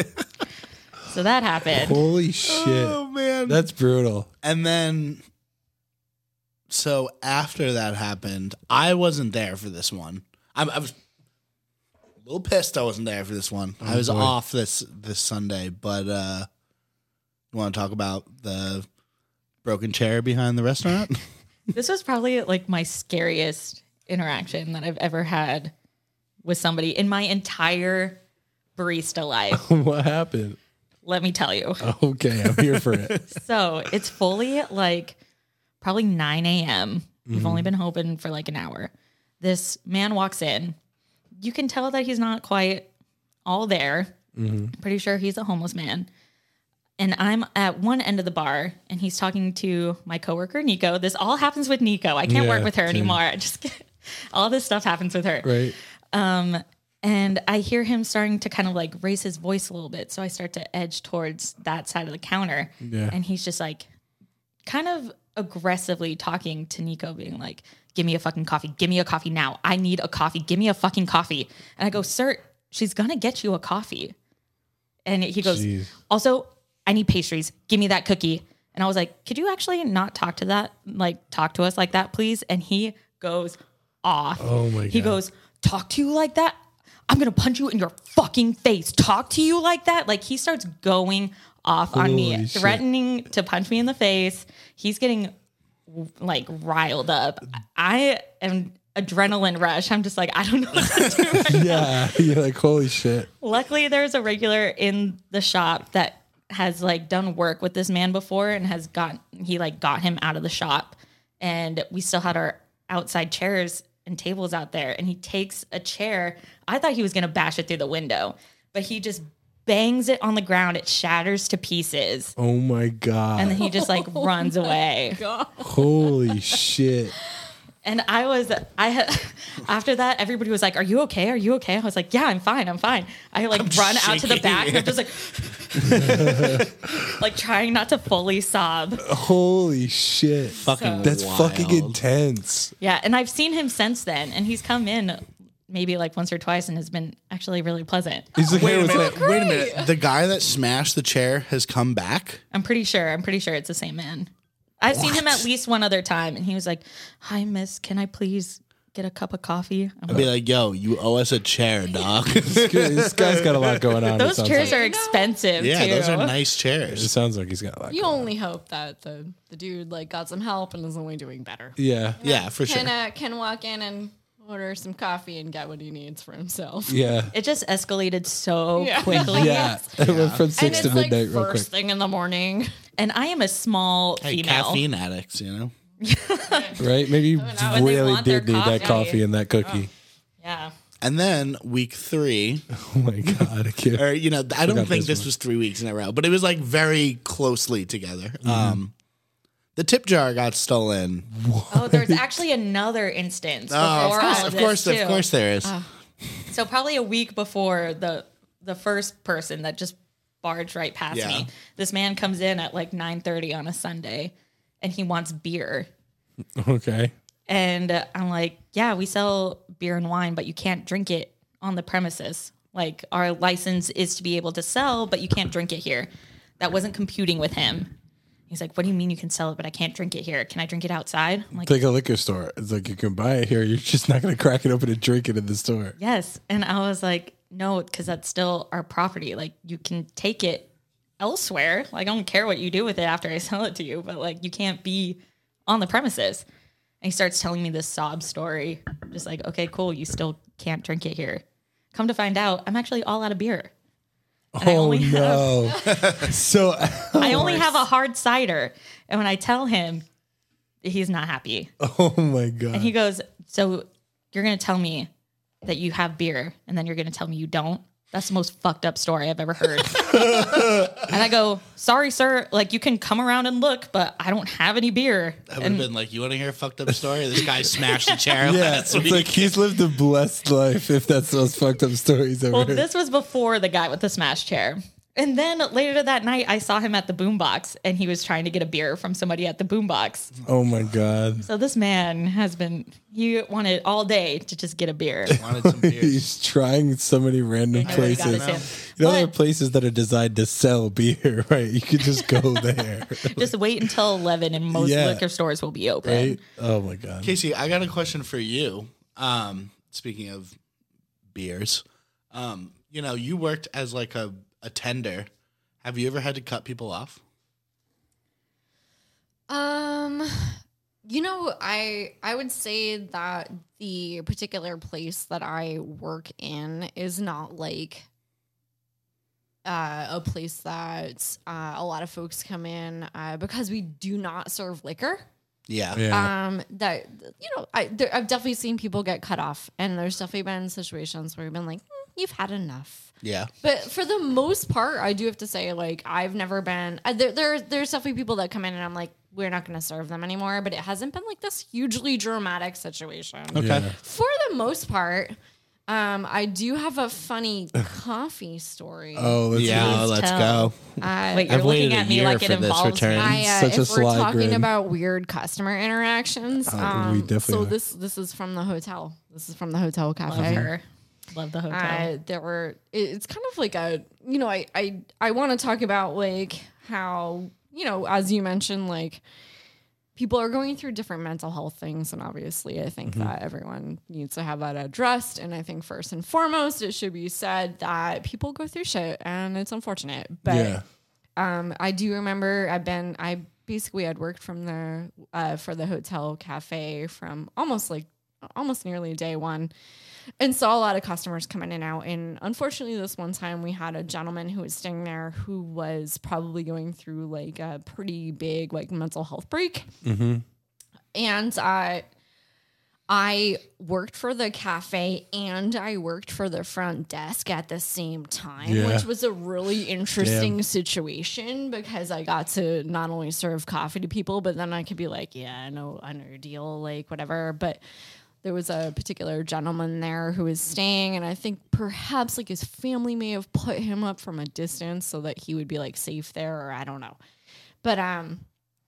So that happened. Holy shit. Oh man! That's brutal. And then, so after that happened, I wasn't there for this one. I, I was a little pissed I wasn't there for this one. I was boy. off this this Sunday, but uh, you want to talk about the broken chair behind the restaurant? This was probably like my scariest interaction that I've ever had with somebody in my entire barista life. What happened? Let me tell you. Okay, I'm here for it. So it's fully like probably nine a.m. You've only been open for like an hour. This man walks in. You can tell that he's not quite all there. Pretty sure he's a homeless man. And I'm at one end of the bar and he's talking to my coworker, Nico. This all happens with Nico. I can't Yeah, work with her same. anymore. I just all this stuff happens with her. Right? And I hear him starting to kind of like raise his voice a little bit. So I start to edge towards that side of the counter. Yeah. And he's just like kind of aggressively talking to Nico, being like, give me a fucking coffee. Give me a coffee now. I need a coffee. Give me a fucking coffee. And I go, sir, she's going to get you a coffee. And he goes, Jeez. also, I need pastries. Give me that cookie. And I was like, could you actually not talk to that? Like, talk to us like that, please? And he goes off. Oh my He God. goes, talk to you like that? I'm going to punch you in your fucking face. Talk to you like that? Like, he starts going off on me, Holy shit. threatening to punch me in the face. He's getting like riled up. I am adrenaline rush. I'm just like, I don't know what to do right now. Yeah. You're like, holy shit. Luckily, there's a regular in the shop that has like done work with this man before and has got he like got him out of the shop. and we still had our outside chairs and tables out there. And he takes a chair. I thought he was going to bash it through the window, but he just bangs it on the ground. It shatters to pieces. Oh my God. And then he just like runs away. Holy shit. And I was, I had, after that, everybody was like, are you okay? Are you okay? I was like, yeah, I'm fine. I'm fine. I like I'm run out to the shaking. back and I'm just like, like trying not to fully sob. Holy shit. Fucking That's wild. fucking intense. Yeah. And I've seen him since then, and he's come in maybe like once or twice and has been actually really pleasant. He's like, Wait hey, a what's minute. up? Wait a minute. The guy that smashed the chair has come back. I'm pretty sure. I'm pretty sure it's the same man. I've seen him at least one other time, and he was like, hi, miss, can I please get a cup of coffee? I'm I'd be like, yo, you owe us a chair, dog. This guy's got a lot going on. it Those sounds chairs like. are expensive, yeah, too. those are nice It chairs. sounds like he's got a lot You going on. only hope that the, the dude like got some help and is only doing better. Yeah. Yeah, for sure. Can uh, can walk in and order some coffee and get what he needs for himself. Yeah. It just escalated so Yeah. quickly. Yeah. It went from And six it's to like midnight real quick. first thing in the morning. And I am a small Hey, female. caffeine addicts, you know? Right? Maybe you when they really want their did need that coffee. coffee and that cookie. Yeah. And then week three, Oh my God. I can't. or, you know, I don't Forgot think this this one. was three weeks in a row, but it was like very closely together. Um, the tip jar got stolen. Oh, there's actually another instance before Oh, of course, all of, of this course, too. of course there is. So probably a week before the the first person that just barged right past Yeah. me, this man comes in at like nine thirty on a Sunday, and he wants beer. Okay. And uh, I'm like, yeah, we sell beer and wine, but you can't drink it on the premises. Like, our license is to be able to sell, but you can't drink it here. That wasn't computing with him. He's like, what do you mean you can sell it, but I can't drink it here? Can I drink it outside? I'm like, It's like a liquor store. It's like you can buy it here. You're just not going to crack it open and drink it in the store. yes. And I was like, no, because that's still our property. Like, you can take it elsewhere. Like, I don't care what you do with it after I sell it to you, but like, you can't be on the premises. And he starts telling me this sob story. Just like, okay, cool. You still can't drink it here. Come to find out, I'm actually all out of beer. And I Oh only have, no. So I only have a hard cider. And when I tell him, he's not happy. oh my God. And he goes, so you're going to tell me that you have beer, and then you're going to tell me you don't? That's the most fucked up story I've ever heard. And I go, sorry, sir. Like, you can come around and look, but I don't have any beer. I would have And been like, you want to hear a fucked up story? This guy smashed a chair yeah, last it's week. like he's lived a blessed life if that's those fucked up stories ever. well, this was before the guy with the smash chair. And then later that night, I saw him at the boombox, and he was trying to get a beer from somebody at the boombox. oh my God. So this man has been, he wanted all day to just get a beer. wanted some beer. He's trying so many random I really got places. his You know, there are But- places that are designed to sell beer, right? You could just go there, Just wait until eleven, and most Yeah. liquor stores will be open. right? Oh my God. Casey, I got a question for you. Um, speaking of beers, um, you know, you worked as like a, a tender. Have you ever had to cut people off? Um, you know, I I would say that the particular place that I work in is not like uh, a place that uh, a lot of folks come in uh, because we do not serve liquor. Yeah. Yeah. Um, that you know, I there, I've definitely seen people get cut off, and there's definitely been situations where we've been like, "Mm, you've had enough. Yeah. But for the most part, I do have to say, like, I've never been uh, there. There, there's definitely people that come in, and I'm like, we're not going to serve them anymore. But it hasn't been like this hugely dramatic situation. Okay. Yeah. For the most part, um, I do have a funny coffee story. Oh, let's Yeah, hear it. let's tell. go. Uh, Wait, you're I've looking waited at a me year like for it this involves return. me. I, uh, Such a if we're sly talking grin. about weird customer interactions, Oh, we um, definitely so are. this this is from the hotel. This is from the hotel Love cafe. her. Love the hotel. Uh, there were. it- It's kind of like a. You know, I I I want to talk about like how you know, as you mentioned, like people are going through different mental health things, and obviously, I think that everyone needs to have that addressed. And I think first and foremost, it should be said that people go through shit, and it's unfortunate. But Yeah. um, I do remember I've been I basically had worked from the uh, for the hotel cafe from almost like almost nearly day one, and saw a lot of customers come in and out. And unfortunately, this one time we had a gentleman who was staying there who was probably going through like a pretty big like mental health break. and I, I worked for the cafe and I worked for the front desk at the same time, Yeah. which was a really interesting Damn. situation because I got to not only serve coffee to people, but then I could be like, yeah, I know, I know your deal, like whatever. But there was a particular gentleman there who was staying, and I think perhaps like his family may have put him up from a distance so that he would be like safe there, or I don't know. But um,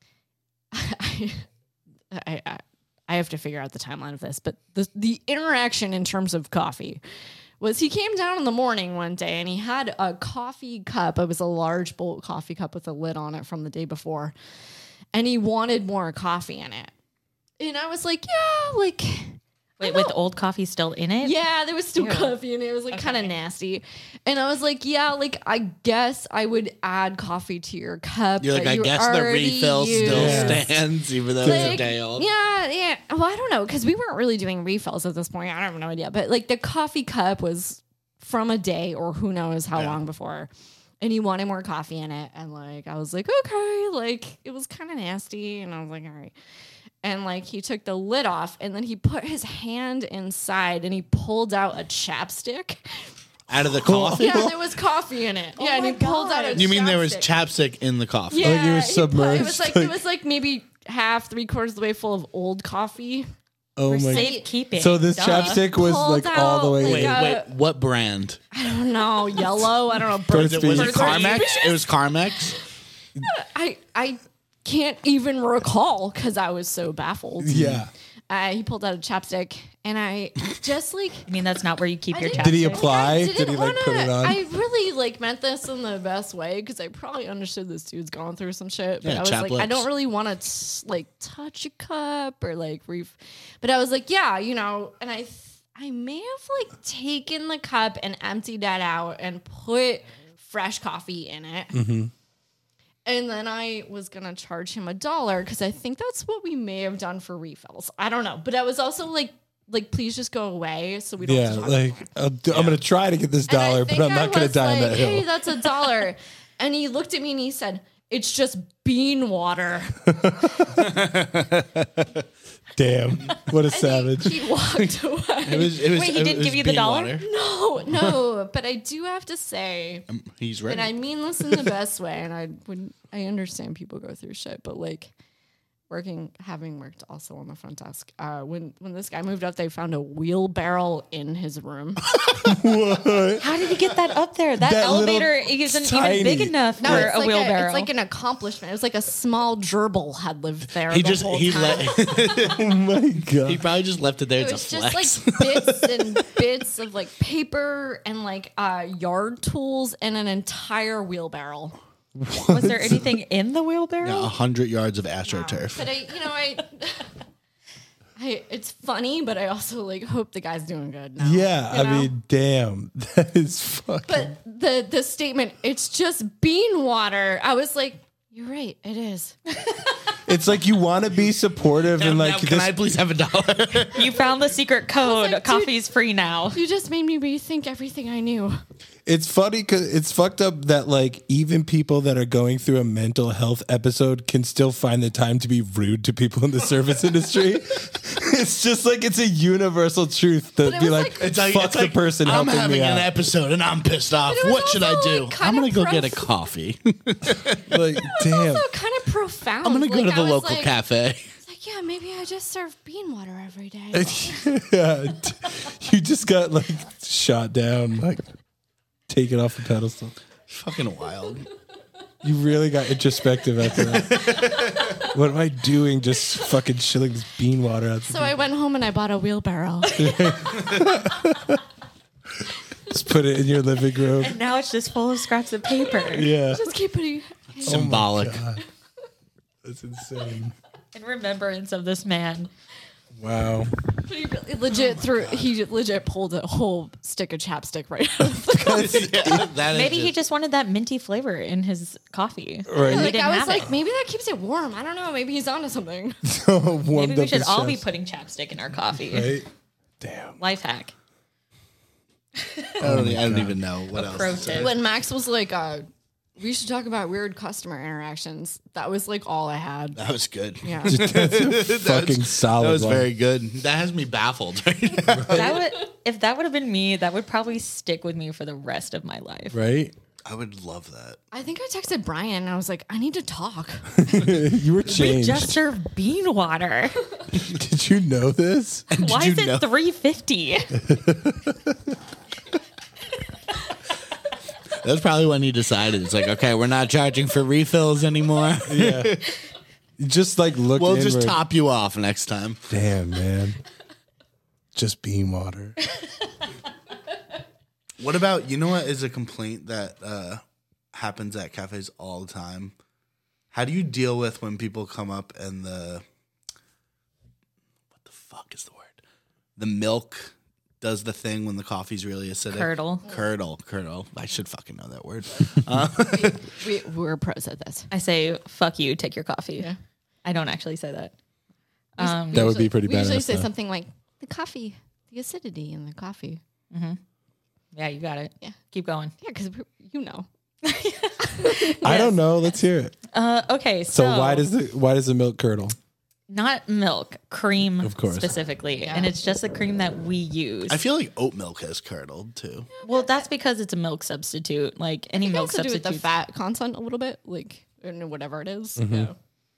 I, I, I I have to figure out the timeline of this, but the the interaction in terms of coffee was he came down in the morning one day and he had a coffee cup. It was a large Bolt coffee cup with a lid on it from the day before, and he wanted more coffee in it. And I was like, yeah, like. Wait, with old coffee still in it? Yeah, there was still Ew. coffee in it. It was like Okay. kind of nasty. And I was like, yeah, like I guess I would add coffee to your cup. You're like, that I you guess the already refill still used." stands, even though it's a Like, day old. Yeah, yeah. Well, I don't know, because we weren't really doing refills at this point. I have no idea. But like the coffee cup was from a day or who knows how Yeah. long before. And he wanted more coffee in it. And like I was like, okay, like it was kind of nasty. And I was like, all right. And like he took the lid off and then he put his hand inside and he pulled out a chapstick. Out of the coffee? Yeah, there was coffee in it. Yeah, and he my pulled out a You mean there was chapstick. chapstick in the coffee? Yeah, Like you were he put- submerged, it was like, like- it was like maybe half, three quarters of the way full of old coffee. Oh my. Safekeeping. So this Duh. chapstick was Pulled like all the out, way. like, Wait, in. uh, wait, what brand? I don't know, yellow. I don't know. Burt's Was it, was it Bees. Carmex? It was Carmex? I I can't even recall because I was so baffled. Yeah. Uh, he pulled out a chapstick, and I just like. I mean, that's not where you keep I your didn't- chapstick. Did he apply? I Did didn't he like wanna, put it on? I really like meant this in the best way because I probably understood this dude's going through some shit. But Yeah, I was chap like, I lips. don't really want to like touch a cup or like ref. But I was like, yeah, you know, and I th- I may have like taken the cup and emptied that out and put fresh coffee in it. Mm-hmm. And then I was gonna charge him a dollar because I think that's what we may have done for refills. I don't know, but I was also like, like please just go away so we don't. Yeah, have to talk like I'll do, I'm gonna try to get this and I dollar, but think I'm I not gonna was die on like, that Hey, hill. that's a dollar. And he looked at me and he said, "It's just bean water." Damn, what a And savage! He, he walked away. It was, it was, Wait, he it didn't was give you the bean dollar? water. no, no. But I do have to say, He's ready. and I mean this in the best way. And I would, I understand people go through shit, but like working, having worked also on the front desk, uh, when when this guy moved up, they found a wheelbarrow in his room. How did he get that up there? That, That little elevator isn't tiny- even big enough No, for it's a like wheelbarrow. it's like an accomplishment. It was like a small gerbil had lived there. he the just whole he time. let Oh my god! he probably just left it there It to was flex. just like bits and bits of like paper and like uh, yard tools and an entire wheelbarrow. Was there anything in the wheelbarrow? a hundred yards of astroturf. But I, you know, I, I, it's funny, but I also like hope the guy's doing good now. Yeah, you I know? mean, damn, that is fucking. But the the statement, it's just bean water. I was like, you're right, it is. It's like you want to be supportive and Now, like can this. I please have a dollar? You found the secret code. like, dude- Coffee's free now. You just made me rethink everything I knew. It's funny because it's fucked up that like even people that are going through a mental health episode can still find the time to be rude to people in the service industry. It's just like it's a universal truth to But it be was like, like- It's like, fuck it's the like, person I'm helping having me an out. episode and I'm pissed off. it was What should I also, do? like, kind I'm gonna of go get a prof- coffee. Like, damn. Also, kind of profound. I'm gonna go Like, to I the was local like, cafe. it's like, yeah, maybe I just serve bean water every day. Yeah, t- you just got like shot down, like taken off the pedestal. Fucking wild. You really got introspective after that. What am I doing? Just fucking shilling this bean water out. The So I went home and I bought a wheelbarrow. Just put it in your living room. And now it's just full of scraps of paper. Yeah, Just keep putting Symbolic. that's insane. In remembrance of this man. Wow. But he really legit threw. He legit pulled a whole stick of chapstick right out of the coffee. Yeah, that is Maybe he just wanted that minty flavor in his coffee. Right. He Like didn't I was have like, it. maybe that keeps it warm. I don't know. Maybe he's onto something. Warmed Maybe we up should his all be chest. putting chapstick in our coffee. Right? Damn. Life hack. I don't, e- I don't even know what else. Pro to say. tip. When Max was like, uh, We should talk about weird customer interactions. That was like all I had. That was good. Yeah. Fucking solid. That was one. very good. That has me baffled right now. That would, if that would have been me, that would probably stick with me for the rest of my life. Right? I would love that. I think I texted Brian and I was like, I need to talk. You were We changed. just serve bean water. Did you know this? Why you is it know- three fifty? That's probably when he decided. It's like, okay, we're not charging for refills anymore. Yeah. Just like look. We'll just inward. top you off next time. Damn, man. Just bean water. What about, you know what is a complaint that uh, happens at cafes all the time? How do you deal with when people come up and the, what the fuck is the word? The milk does the thing when the coffee's really acidic. Curdle. Curdle. Curdle. I should fucking know that word. we, we're pros at this. I say, fuck you, take your coffee. Yeah. I don't actually say that. That would be pretty We bad. usually say something like, the coffee, the acidity in the coffee. Yeah, you got it. Yeah. Keep going. Yeah, because you know. I don't know. Let's hear it. Uh, okay, so, So why does the why does the milk curdle? not milk, cream Of course. specifically. And it's just the cream that we use. I feel like oat milk has curdled too. well, that's because it's a milk substitute. Like any It milk has to do with substitute. the fat content a little bit, like or whatever it is. Mm-hmm. Yeah.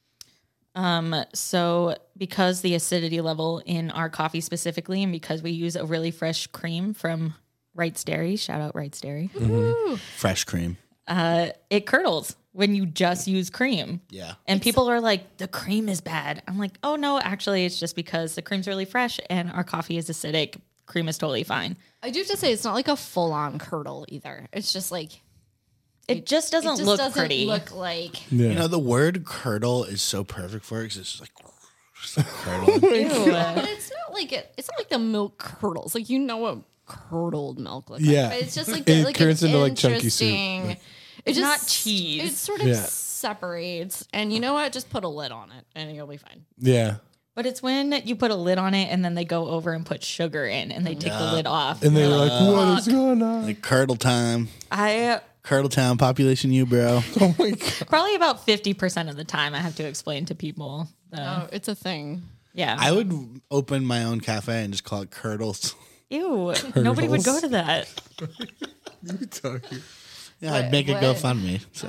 Um, so because the acidity level in our coffee specifically, and because we use a really fresh cream from Wright's Dairy, shout out Wright's Dairy, Fresh cream. uh, it curdles when you just use cream. Yeah. And people are like, the cream is bad. I'm like, oh no, actually it's just because the cream's really fresh and our coffee is acidic. Cream is totally fine. I do have to say it's not like a full on curdle either. It's just like It just doesn't it just look doesn't pretty. look like Yeah. You know, the word curdle is so perfect for it because it's just like, just like curdling. Ew. but it's not like it it's not like the milk curdles. Like you know what curdled milk looks Yeah. like. But it's just like It like turns an into, like, chunky soup. interesting- Like- It just Not cheese. It sort of Yeah. separates. And you know what? Just put a lid on it and you'll be fine. Yeah. But it's when you put a lid on it and then they go over and put sugar in and they take the lid off. And they were like, "What is going on?" Like curdle time. I Curdle town, population you, bro. Oh my god. probably about fifty percent of the time I have to explain to people. The, Oh, it's a thing. yeah. I would open my own cafe and just call it Curdles. Ew. Nobody would go to that. You talking? Yeah, I'd What- make it what- GoFundMe. So.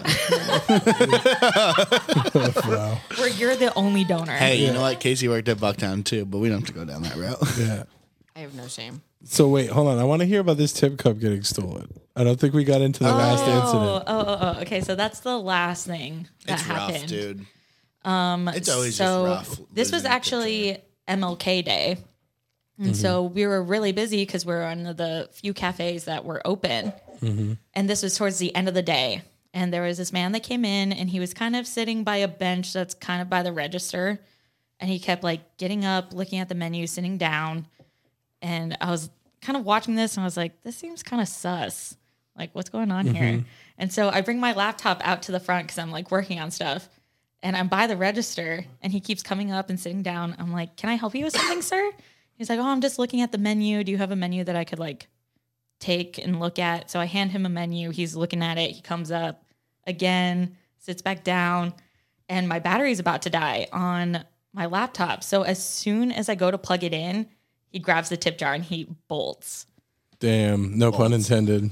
Wow. Where you're the only donor. Hey, you know what? Casey worked at Bucktown too, but we don't have to go down that route. Yeah. I have no shame. So wait, hold on. I want to hear about this tip cup getting stolen. I don't think we got into the last Oh, incident. oh, oh, oh, okay. So that's the last thing that It's happened. rough, dude. Um, it's always so just rough. this was losing a actually M L K Day. And so we were really busy because we were one of the few cafes that were open. And this was towards the end of the day. And there was this man that came in and he was kind of sitting by a bench that's kind of by the register. And he kept like getting up, looking at the menu, sitting down. And I was kind of watching this and I was like, this seems kind of sus. Like, what's going on here? And so I bring my laptop out to the front because I'm like working on stuff. And I'm by the register and he keeps coming up and sitting down. I'm like, can I help you with something, sir? He's like, oh, I'm just looking at the menu. Do you have a menu that I could like take and look at? So I hand him a menu. He's looking at it. He comes up again, sits back down, and my battery's about to die on my laptop. So as soon as I go to plug it in, he grabs the tip jar and he bolts. Damn. No pun intended.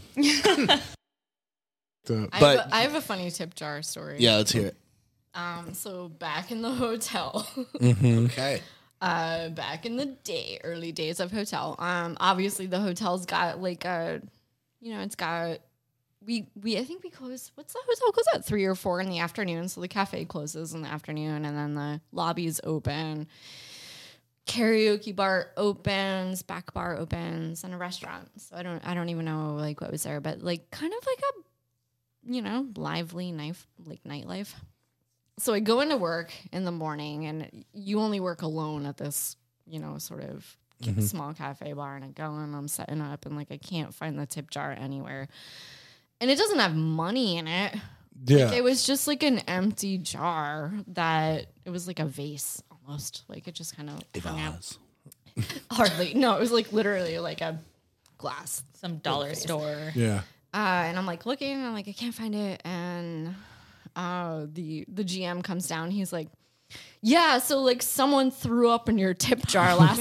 So- I, But- have a, I have a funny tip jar story. Yeah, let's hear it. Um. So back in the hotel, Okay. uh, back in the day, early days of hotel. Um. Obviously, the hotel's got like a, you know, it's got. We we I think we close. What's the hotel close at three or four in the afternoon? So the cafe closes in the afternoon, and then the lobby's open. Karaoke bar opens, back bar opens, and a restaurant. So I don't I don't even know like what was there, but like kind of like a, you know, lively knife like nightlife. So I go into work in the morning, and you only work alone at this, you know, sort of small cafe bar. And I go and I'm setting up, and like I can't find the tip jar anywhere, and it doesn't have money in it. yeah. Like, it was just like an empty jar that it was like a vase almost. Like it just kind of If hung I out. was. Hardly. No, it was like literally like a glass. Some dollar store. yeah. Uh, and I'm like looking, and I'm like, I can't find it. And uh, the the G M comes down. He's like, yeah, so like someone threw up in your tip jar last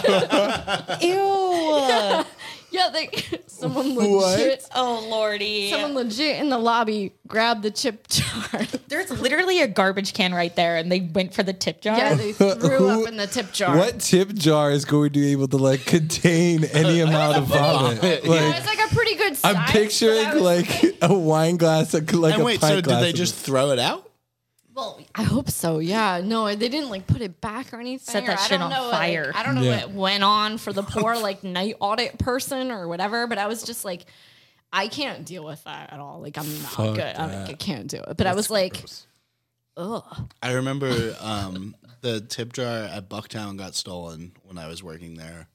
night. Ew. Yeah, like someone legit. Oh, Lordy. Someone legit in the lobby grabbed the tip jar. There's literally a garbage can right there, and they went for the tip jar. Yeah, they threw up in the tip jar. What tip jar is going to be able to like contain any amount of vomit? Yeah, Like, it's like a pretty good size. I'm but I picturing was like a wine glass, like, like And a wait, pint so did glass they of just it. throw it out? Well, I hope so. Yeah, no, they didn't like put it back or anything. Set that or I shit don't on know, fire. Like, I don't know Yeah. what went on for the poor like night audit person or whatever. But I was just like, I can't deal with that at all. Like I'm not Fuck good. I'm, that. I can't do it. But I was like, ugh. I remember um, the tip jar at Bucktown got stolen when I was working there.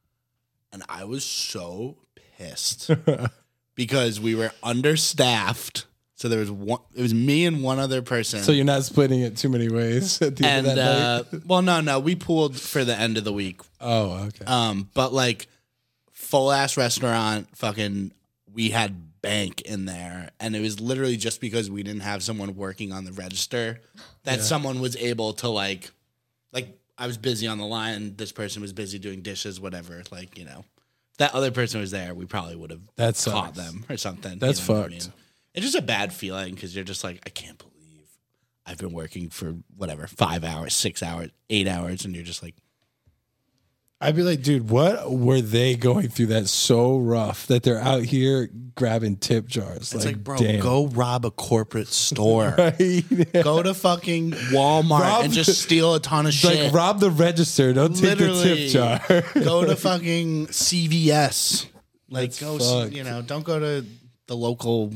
And I was so pissed because we were understaffed. So there was one, it was me and one other person. So you're not splitting it too many ways at the end and of that uh, night? well, no, no, we pooled for the end of the week. Oh, okay. Um, but like full ass restaurant, fucking, we had bank in there, and it was literally just because we didn't have someone working on the register that someone was able to like, like I was busy on the line, this person was busy doing dishes, whatever. Like you know, if that other person was there, we probably would have That caught sucks. them or something. That's you know what I fucked. mean? It's just a bad feeling because you're just like, I can't believe I've been working for whatever five hours, six hours, eight hours, and you're just like. I'd be like, dude, what were they going through that's so rough that they're out here grabbing tip jars? It's like, bro, damn. go rob a corporate store. Right? Go to fucking Walmart Rob and just steal a ton of shit. Like, rob the register. Don't take the Literally, tip jar. go to fucking C V S. Like, That's go, s- fucked. you know, don't go to the local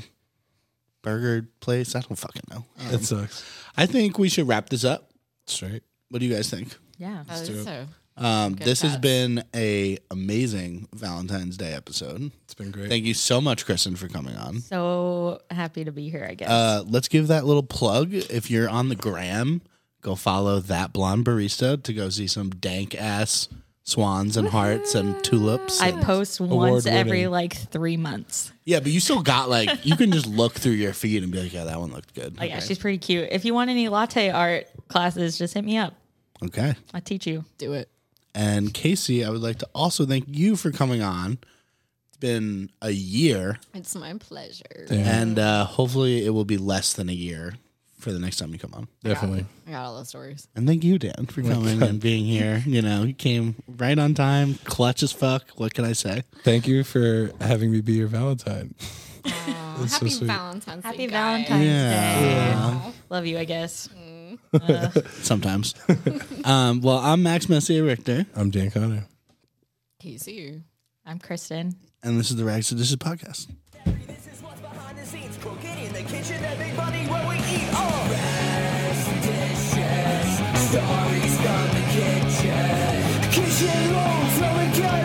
burger place. I don't fucking know. Um, That sucks. I think we should wrap this up. Straight. What do you guys think? Yeah. Uh, so Um, Good this has cats. been a amazing Valentine's Day episode. It's been great. Thank you so much, Kristen, for coming on. So happy to be here, I guess. Uh, let's give that little plug. If you're on the gram, go follow That Blonde Barista to go see some dank ass swans and hearts and tulips. I and- post once award-winning. every like three months. yeah, but you still got like, you can just look through your feed and be like, yeah, that one looked good. Oh, yeah, Okay. she's pretty cute. If you want any latte art classes, just hit me up. Okay. I'll teach you. do it. And Casey, I would like to also thank you for coming on. It's been a year, It's my pleasure. and uh, hopefully it will be less than a year for the next time you come on. Definitely. I got all those stories. And thank you, Dan, for coming and being here. You know, you came right on time, clutch as fuck. What can I say? Thank you for having me be your Valentine. Aw, That's so happy sweet. Valentine's Happy Day, guys. Valentine's Yeah. Day. Love you, I guess. Sometimes. um, well, I'm Max Messier Richter, I'm Dan Connor. Casey. I'm Kristen. and this is the Rags to Dishes podcast. This is what's behind the scenes, cooking in the kitchen, that big money where we eat. Oh, rags to dishes, stories from the kitchen, kitchen rolls where we get